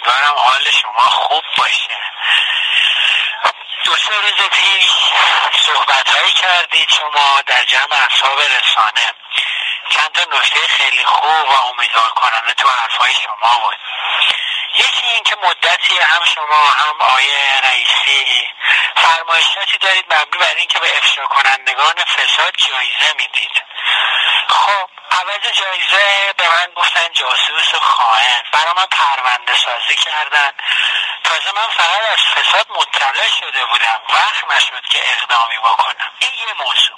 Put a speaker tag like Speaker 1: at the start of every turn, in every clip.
Speaker 1: امیدوارم حال شما خوب باشه. 2-3 روز پیش صحبت‌هایی کردید شما در جمع اصحاب رسانه. چند تا نکته خیلی خوب و امیدوار کننده تو حرفای شما بود. یکی این که مدتی هم شما هم آیه رئیسی فرمایشاتی دارید مبنی بر این که به افشا کنندگان فساد جایزه میدید. خب عوض جایزه به من گفتن جاسوس و خائن، برای من پرونده سازی کردن. تازه من فقط از فساد مطلع شده بودم، وقت نشد که اقدامی بکنم. این یه موضوع.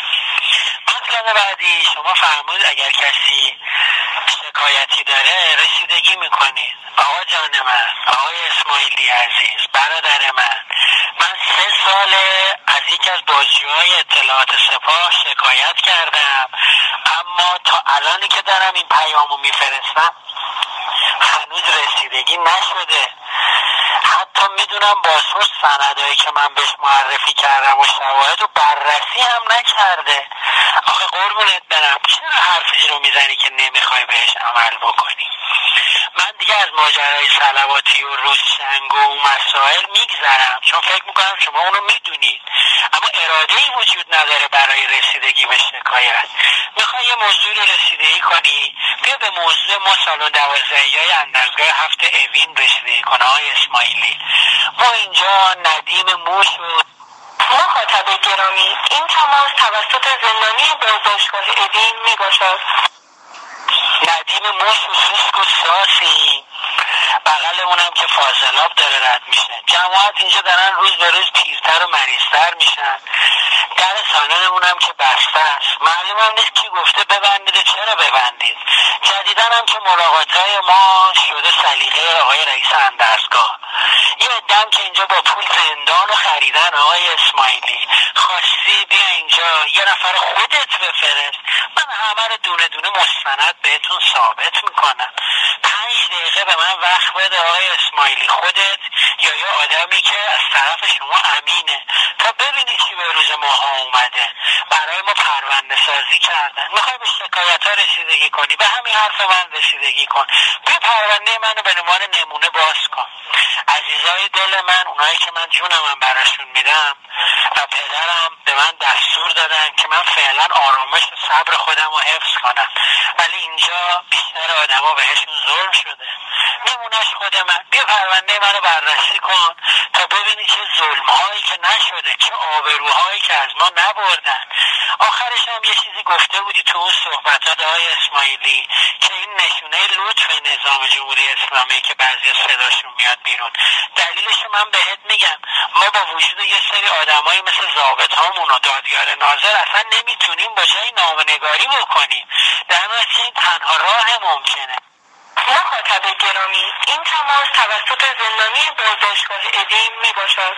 Speaker 1: مطلب بعدی شما فرمود اگر کسی شکایتی داره رسیدگی میکنید. آقا جان من، آقای اسماعیلی عزیز، برادر من 3 ساله از یکی از بازجوهای اطلاعات سپاه شکایت کردم، اما تا الانی که دارم این پیامو میفرستم هنوز رسیدگی نشده. حتی میدونم بازپرس سندایی که من بهش معرفی کردم و شواهد رو بررسی هم نکرده. آخه قربونت برم، چرا حرفی رو میزنی که نمیخوای بهش عمل بکنی؟ من دیگه از ماجرای صلواتی و روزشنگ و مسائل میگذرم، چون فکر میکنم شما اونو میدونید، اما اراده‌ای وجود نداره برای رسیدگی به شکایت. میخوای یه موضوع رو رسیدگی کنی، بیا به موضوع ما سالن 12 اندرزگاه 7 اوین رسیدگی کنه. آقای اسماعیلی، ما اینجا ندیم موش و
Speaker 2: مخاطب گرامی، این تماس توسط زندانی بازداشتگاه اوین می باشد.
Speaker 1: ندیم موش و سوسک و ساسی، بغل اونم که فاضلاب داره رد میشه. جماعت اینجا دارن روز به روز پیرتر و مریضتر میشن. در سالن اونم که بسته است. معلوم هم نیست کی گفته ببندید، چرا ببندید. جدیدن هم که ملاقاتهای ما شده سلیقه آقای رئیس اندرزگاه. یه عده‌ام که اینجا با پول زندان رو خریدن. آقای اسماعیلی، خواستی بیا اینجا یه نفر خودت بفرست، من همه رو دونه دونه مستند بهتون ثابت میکنم. 5 دقیقه به من وقت بده آقای اسماعیلی، خودت یا یه آدمی که از طرف شما امینه، تا ببینید چی به روز ماها اومده. برای ما پرونده سازی کردن. میخوای به شکایت ها رسیدگی کنی، به همین حرف من رسیدگی کن. بیا پرونده منو به عنوان نمونه باز کن. عزیزای دل من، اونایی که من جونم براشون میدم و پدرم به من دستور دادن که من فعلا آرامش و صبر خودم رو حفظ کنم، ولی اینجا بیشتر آدما بهشون ظلم شده. نمونهش خود من. بیا پرونده منو بررسی کن تا ببینی چه ظلم‌هایی که نشده، چه آبروهایی که از ما نبردن. آخرش هم یه چیزی گفته بودی تو اون صحبتات آقای اسماعیلی که این نشونه لطف نظام جمهوری اسلامی که بعضی صداشون میاد بیرون. دلیلش من بهت میگم، ما با وجود یه سری آدمایی مثل ضابط‌هامون و دادیار ناظر اصلا نمیتونیم با جای نامه‌نگاری بکنیم. در نتیجه این تنها راه ممکنه.
Speaker 2: مخاطب گرامی، این تماس توسط زندانی بازداشتگاه اوین می باشد.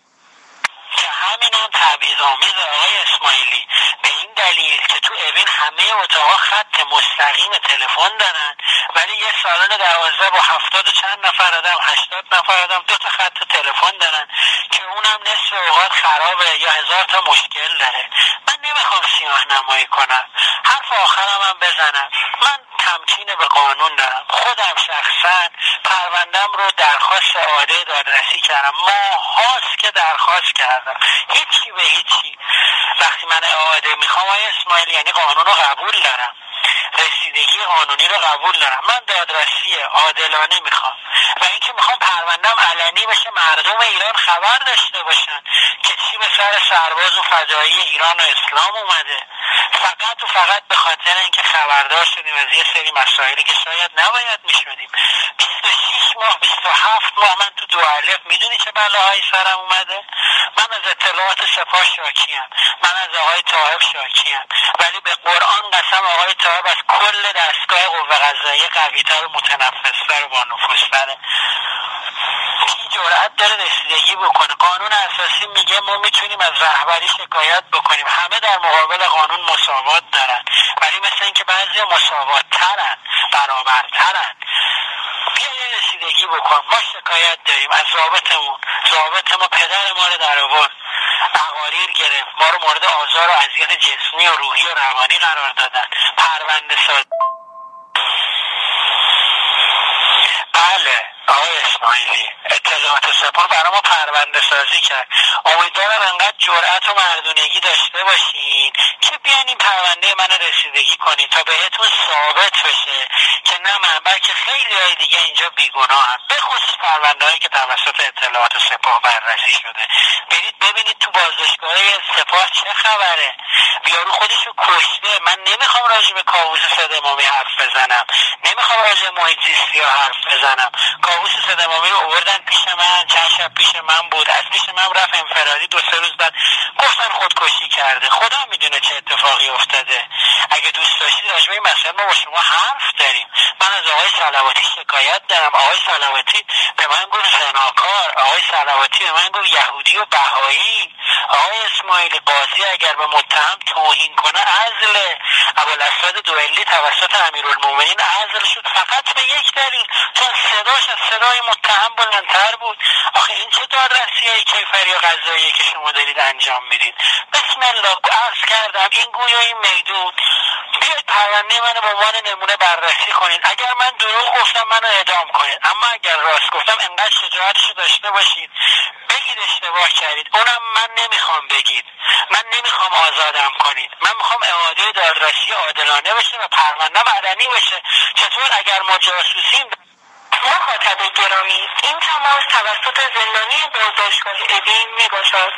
Speaker 1: که همین هم تبعیض‌آمیز آقای اسماعیلی، به این دلیل که تو اوین همه اتاقا خط مستقیم تلفن دارن، ولی یه سالن 12 با 70 و چند نفر آدم، 80 نفر آدم 2 تا خط تلفن دارن که اونم نصف اوقات خرابه یا 1000 تا مشکل داره. من نمیخوام سیاه نمایی کنم، حرف آخرم هم بزنم. من تمکین به قانون دارم. خودم شخصا پروندم رو درخواست اعاده دادرسی کردم. ماهاست که درخواست کردم، هیچی به هیچی. وقتی من اعاده میخوام آقای اسماعیلی، یعنی قانون رو قبول دارم، رسیدگی قانونی رو قبول دارم. من دادرسی عادلانه میخوام و اینکه میخوام پروندم علنی بشه، مردم ایران خبر داشته باشن که چی به سر سرباز و فدایی ایران و اسلام اومده. فقط و فقط به خاطر اینکه خبردار شدیم از یه سری مسائلی که شاید نباید میشدیم. 26 ماه 27 ماه من تو 2 الف، میدونی چه بلاهایی سرم اومده؟ من از اطلاعات سپاه شاکیم، من از آقای طاهب شاکیم، ولی به قرآن قسم آقای طاهب از کل دستگاه قوه قضاییه قوی‌تر و متنفذتر و با نفوذتره. کی جرأت داره رسیدگی بکنه؟ قانون اساسی میگه ما میتونیم از رهبری شکایت بکنیم، همه در مقابل قانون مساوات دارن، ولی مثل اینکه بعضی مساوات ترن، برابرترن. بیا یه رسیدگی بکن. ما شکایت داریم از ضابط ما پدر ما رو در آورد، تقاریر گرفت، ما رو مورد آزار و اذیت جسمی و روحی و روانی قرار دادن. پرونده بله آقای اسماعیلی، اطلاعات سپاه برای ما پرونده سازی کرد. امیدوارم انقدر جرأت و مردونگی داشته باشین که بیاین این پرونده من رسیدگی کنین تا بهتون ثابت بشه که نه من بلکه خیلی های دیگه اینجا بیگناهن، به خصوص پرونده هایی که توسط اطلاعات سپاه بررسی شده. برید ببینید تو بازداشتگاه سپاه چه خبره. بیارو خودشو کشته. من نمیخوام راجع به کاووس سدمامی حرف بزنم، نمیخوام راجع به محیط زیستی ها حرف بزنم. کاووس سدمامی رو آوردن پیش من، چند شب پیش من بود، از پیش من رفت انفرادی، 2-3 روز بعد گفتن خودکشی کرده. خدا میدونه چه اتفاقی افتاده. اگه دوست داشتید راجع به این مسئله ما با شما حرف داریم. من از آقای صلواتی شکایت دارم. آقای صلواتی به من گفت زناکار، آقای صلواتی به من گفت یهودی و بهایی. آقای اسماعیلی، قاضی اگر به متهم توهین کنه عزل. ابوالاسود دوئلی توسط امیرالمومنین عزل شد فقط به یک دلیل، چون صداش از صدای متهم بلندتر بود. آخه این چه دادرسیه کیفری و قضاییه که شما دارید انجام میدید؟ بسم الله، عرض کردم این گوی و این میدون. بیاید پرونده منو به عنوان نمونه بررسی کنید. اگر من دروغ گفتم منو اعدام کنید، اما اگر راست گفتم انقدر شجاعتشو داشته باشید بگید اشتباه کردید. اونم من نمیخوام بگید، من نمیخوام آزادم کنید، من میخوام اعاده دادرسی عادلانه بشه و پرونده علنی بشه. چطور اگر ما جاسوسیم؟
Speaker 2: مخاطب گرامی، این تماس توسط زندانی بازداشتگاه اوین میباشد.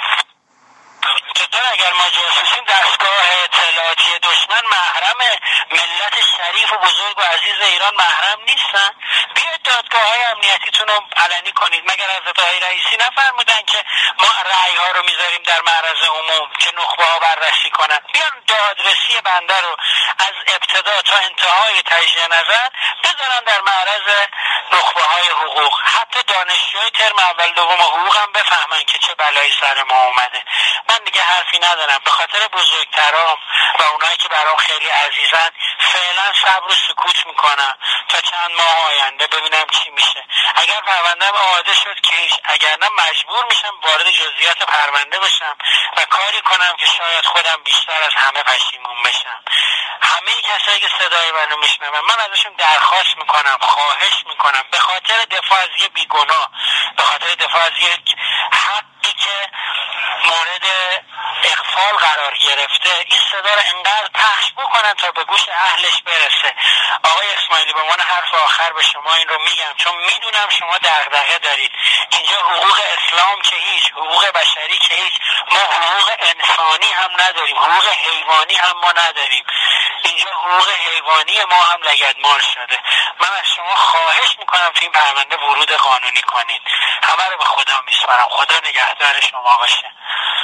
Speaker 1: چطور اگر ما جاسوسیم دستگاه اطلاعاتی دشمن محرم ملت شریف و بزرگ و عزیز ایران محرم نیستن؟ بیاید دادگاه های امنیتیتون رو علنی کنید. مگر حضرت آقای رئیسی نفرمودن که ما رأی ها رو میذاریم در معرض عموم که نخبه ها بررسی کنن؟ بیان دادرسی بنده رو از ابتدا تا انتهای تجزیه نظر بذارن در معرض نخبه های حقوق. حتی دانشجوی ترم اول دوم حقوق هم بفهمن که چه بلایی سر ما اومده. من دیگه حرفی ندارم. به خاطر بزرگترام و اونایی که برام خیلی عزیزن فعلا صبر و سکوت میکنم تا چند ماه آینده ببینم چی میشه. اگر پرونده‌ام آماده شد که هیچ، اگر نه مجبور میشم وارد جزئیات پرونده بشم و کاری کنم که شاید خودم بیشتر از همه پشیمون بشم. همه کسایی که صدای منو میشنون من ازشون درخواست میکنم، خواهش میکنم، به خاطر دفاع از یه بیگناه، به خاطر دفاع از یه حقی که مورد اغفال قرار گرفته، این صدا رو انقدر پخش بکنن تا به گوش اهلش برسه. آقای اسماعیلی، به عنوان حرف آخر به شما این رو میگم چون میدونم شما دغدغه دارید. اینجا حقوق اسلام که هیچ، حقوق بشری که هیچ، ما حقوق انسانی هم نداریم، حقوق حیوانی هم ما نداریم. اینجا حقوق حیوانی ما هم لگدمال شده. من از شما خواهش میکنم تو این پرونده ورود قانونی کنید. همه رو به خدا میسپارم. خدا نگهدار شما باشه.